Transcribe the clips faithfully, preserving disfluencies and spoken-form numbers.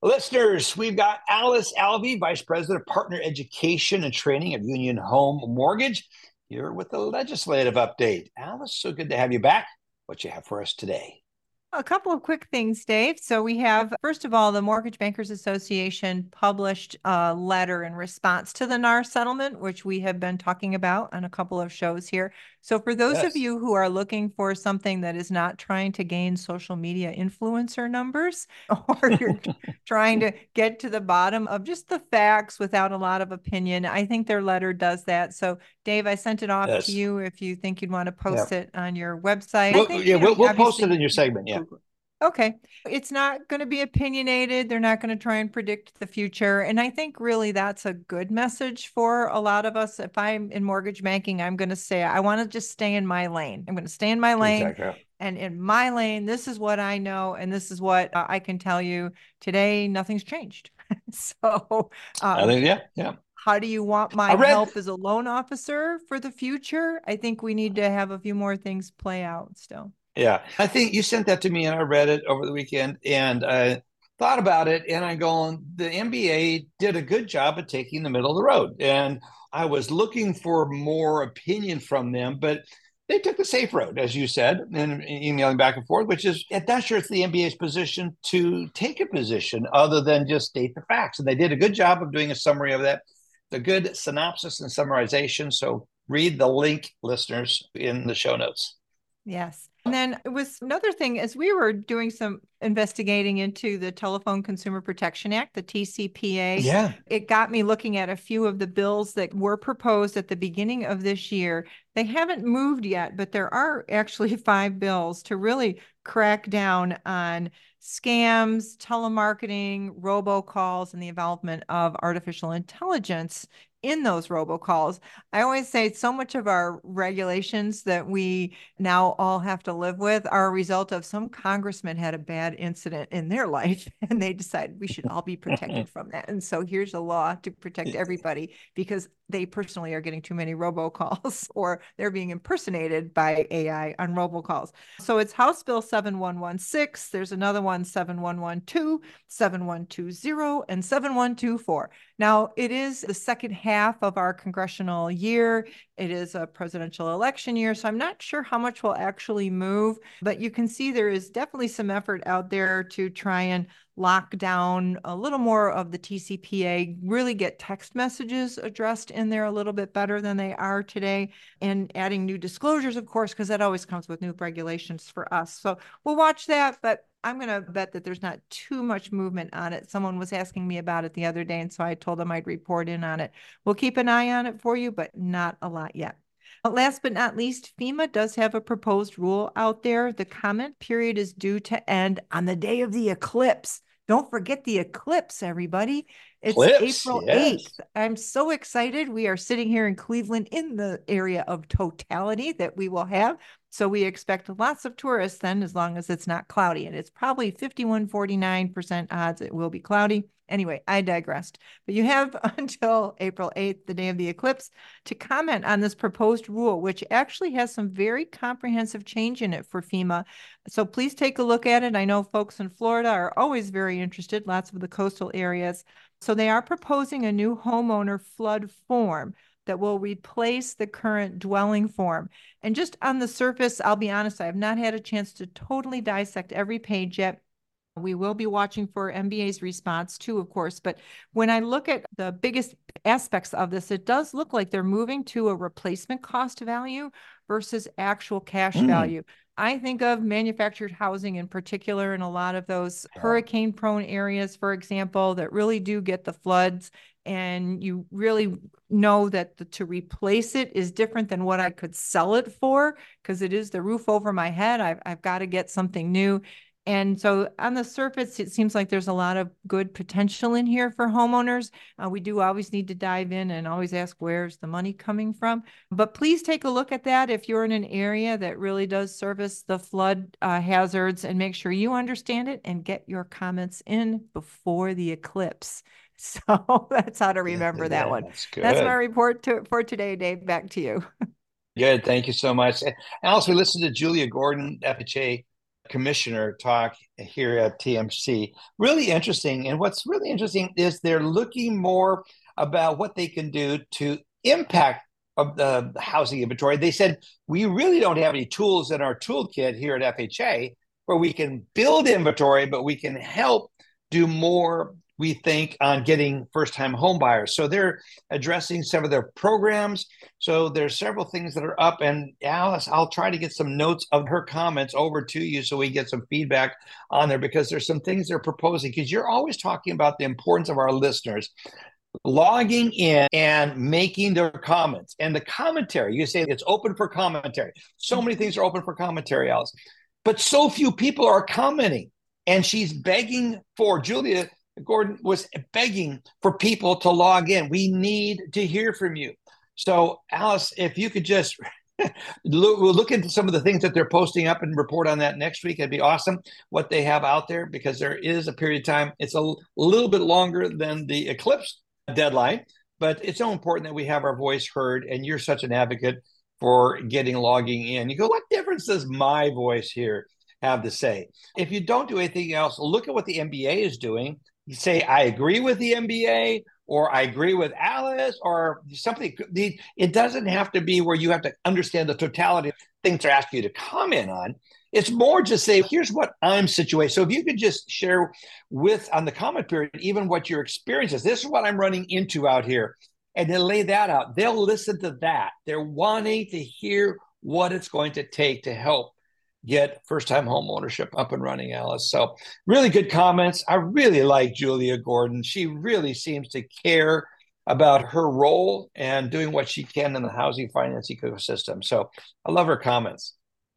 Listeners, we've got Alice Alvey, Vice President of Partner Education and Training of Union Home Mortgage, here with the legislative update. Alice, so good to have you back. What you have for us today? A couple of quick things, Dave. So we have, first of all, the Mortgage Bankers Association published a letter in response to the N A R settlement, which we have been talking about on a couple of shows here. So for those of Yes. you who are looking for something that is not trying to gain social media influencer numbers, or you're trying to get to the bottom of just the facts without a lot of opinion, I think their letter does that. So Dave, I sent it off to Yes. you if you think you'd want to Yeah. post it on your website. I Well, think, yeah, you know, we'll, we'll post it obviously in your segment. Yeah. Google. Okay. It's not going to be opinionated. They're not going to try and predict the future. And I think really that's a good message for a lot of us. If I'm in mortgage banking, I'm going to say, I want to just stay in my lane. I'm going to stay in my lane. Exactly. And in my lane, this is what I know. And this is what uh, I can tell you today. Nothing's changed. so, I um, think, yeah, yeah. how do you want I my read, help as a loan officer for the future? I think we need to have a few more things play out still. yeah, I think you sent that to me and I read it over the weekend and I thought about it and I go, the M B A did a good job of taking the middle of the road. And I was looking for more opinion from them, but they took the safe road, as you said, and emailing back and forth, which is I'm not sure it's the M B A's position to take a position other than just state the facts. And they did a good job of doing a summary of that, the good synopsis and summarization. So read the link, listeners, in the show notes. Yes. And then it was another thing as we were doing some investigating into the Telephone Consumer Protection Act, the T C P A. Yeah. It got me looking at a few of the bills that were proposed at the beginning of this year. They haven't moved yet, but there are actually five bills to really crack down on scams, telemarketing, robocalls, and the involvement of artificial intelligence in those robocalls. I always say so much of our regulations that we now all have to live with are a result of some congressman had a bad incident in their life and they decided we should all be protected from that. And so here's a law to protect everybody because they personally are getting too many robocalls or they're being impersonated by A I on robocalls. So it's House Bill seven one one six. There's another one, seven one one two, seven one two zero, and seven one two four. Now, it is the second half of our congressional year. It is a presidential election year, so I'm not sure how much will actually move, but you can see there is definitely some effort out there to try and lock down a little more of the T C P A, really get text messages addressed in there a little bit better than they are today, and adding new disclosures, of course, because that always comes with new regulations for us. So we'll watch that, but I'm going to bet that there's not too much movement on it. Someone was asking me about it the other day, and so I told them I'd report in on it. We'll keep an eye on it for you, but not a lot yet. Last but not least, FEMA does have a proposed rule out there. The comment period is due to end on the day of the eclipse. Don't forget the eclipse, everybody. It's Clips, April eighth. yes. I'm so excited. We are sitting here in Cleveland in the area of totality that we will have. So we expect lots of tourists then, as long as it's not cloudy. And it's probably fifty-one, forty-nine percent odds it will be cloudy. Anyway, I digressed. But you have until April eighth, the day of the eclipse, to comment on this proposed rule, which actually has some very comprehensive change in it for FEMA. So please take a look at it. I know folks in Florida are always very interested, lots of the coastal areas. So they are proposing a new homeowner flood form that will replace the current dwelling form. And just on the surface, I'll be honest, I have not had a chance to totally dissect every page yet. We will be watching for M B A's response too, of course. But when I look at the biggest aspects of this, it does look like they're moving to a replacement cost value versus actual cash Mm. value. I think of manufactured housing in particular in a lot of those Yeah. hurricane prone areas, for example, that really do get the floods. And you really know that the, to replace it is different than what I could sell it for because it is the roof over my head. I've, I've got to get something new. And so on the surface, it seems like there's a lot of good potential in here for homeowners. Uh, we do always need to dive in and always ask, where's the money coming from? But please take a look at that if you're in an area that really does service the flood uh, hazards, and make sure you understand it and get your comments in before the eclipse. So that's how to remember that Yeah, one. that's That's my good. report to, for today, Dave. Back to you. Good. Thank you so much. And also, we listened to Julia Gordon, F H A commissioner talk here at T M C. Really interesting. And what's really interesting is they're looking more about what they can do to impact of the housing inventory. They said, we really don't have any tools in our toolkit here at F H A where we can build inventory, but we can help do more, we think, on getting first-time home buyers. So they're addressing some of their programs. So there's several things that are up. And Alice, I'll try to get some notes of her comments over to you so we get some feedback on there, because there's some things they're proposing, because you're always talking about the importance of our listeners logging in and making their comments. And the commentary, you say it's open for commentary. So many things are open for commentary, Alice, but so few people are commenting. And she's begging for, Julia Gordon was begging for people to log in. We need to hear from you. So Alice, if you could just look, we'll look into some of the things that they're posting up and report on that next week. It'd be awesome what they have out there, because there is a period of time. It's a little bit longer than the eclipse deadline, but it's so important that we have our voice heard. And you're such an advocate for getting logging in. You go, what difference does my voice here have to say? If you don't do anything else, look at what the M B A is doing. You say, I agree with the M B A, or I agree with Alice, or something. It doesn't have to be where you have to understand the totality of things they're asking you to comment on. It's more just say, here's what I'm situated. So if you could just share with, on the comment period, even what your experience is. This is what I'm running into out here. And then lay that out. They'll listen to that. They're wanting to hear what it's going to take to help get first-time home ownership up and running, Alice. So really good comments. I really like Julia Gordon. She really seems to care about her role and doing what she can in the housing finance ecosystem. So I love her comments.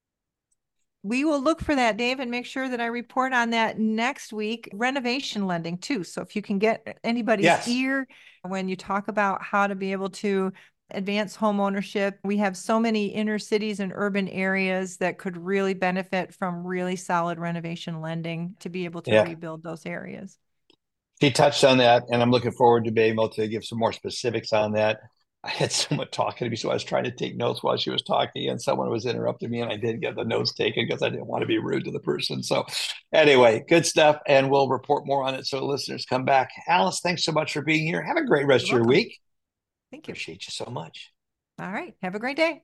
We will look for that, Dave, and make sure that I report on that next week. Renovation lending too. So if you can get anybody's yes. ear when you talk about how to be able to advance home ownership, we have so many inner cities and urban areas that could really benefit from really solid renovation lending to be able to yeah. rebuild those areas. She touched on that, and I'm looking forward to being able to give some more specifics on that. I had someone talking to me, so I was trying to take notes while she was talking, and someone was interrupting me, and I didn't get the notes taken because I didn't want to be rude to the person. So anyway, good stuff, and we'll report more on it so listeners come back. Alice, thanks so much for being here. Have a great rest You're of your welcome. week. Thank you. Appreciate you so much. All right. Have a great day.